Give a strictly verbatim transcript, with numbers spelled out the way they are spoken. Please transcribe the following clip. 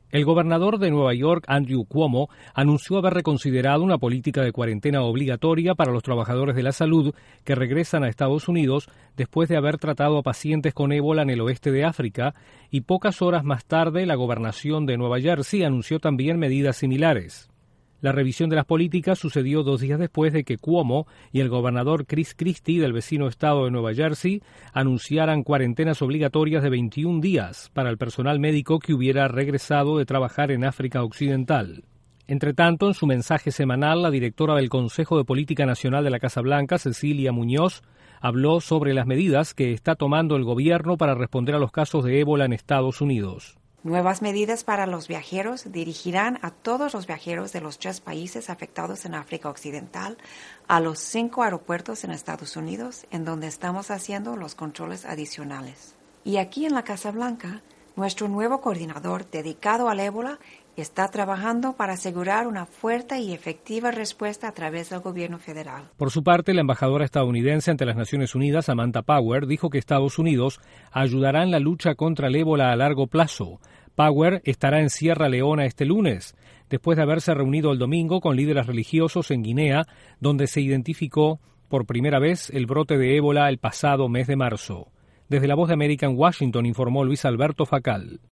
El gobernador de Nueva York, Andrew Cuomo, anunció haber reconsiderado una política de cuarentena obligatoria para los trabajadores de la salud que regresan a Estados Unidos después de haber tratado a pacientes con ébola en el oeste de África, y pocas horas más tarde la gobernación de Nueva Jersey anunció también medidas similares. La revisión de las políticas sucedió dos días después de que Cuomo y el gobernador Chris Christie del vecino estado de Nueva Jersey anunciaran cuarentenas obligatorias de veintiún días para el personal médico que hubiera regresado de trabajar en África Occidental. Entre tanto, en su mensaje semanal, la directora del Consejo de Política Nacional de la Casa Blanca, Cecilia Muñoz, habló sobre las medidas que está tomando el gobierno para responder a los casos de ébola en Estados Unidos. Nuevas medidas para los viajeros dirigirán a todos los viajeros de los tres países afectados en África Occidental a los cinco aeropuertos en Estados Unidos, en donde estamos haciendo los controles adicionales. Y aquí en la Casa Blanca, nuestro nuevo coordinador dedicado al ébola está trabajando para asegurar una fuerte y efectiva respuesta a través del gobierno federal. Por su parte, la embajadora estadounidense ante las Naciones Unidas, Samantha Power, dijo que Estados Unidos ayudará en la lucha contra el ébola a largo plazo. Power estará en Sierra Leona este lunes, después de haberse reunido el domingo con líderes religiosos en Guinea, donde se identificó por primera vez el brote de ébola el pasado mes de marzo. Desde La Voz de América en Washington informó Luis Alberto Facal.